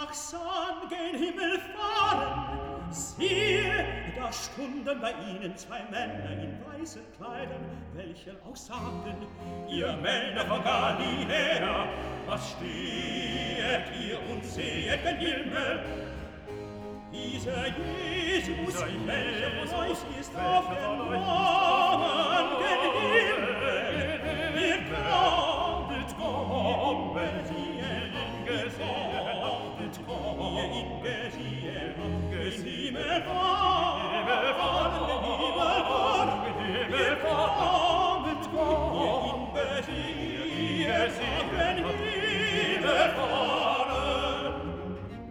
wachsam gen Himmel fahren. Siehe, da stunden bei ihnen zwei Männer in weißen Kleidern, welche auch sagten: Ihr Männer von Galiläa, was stehet ihr und sehet gen Himmel? Dieser Jesus, welcher von euch ist auf dem Mond,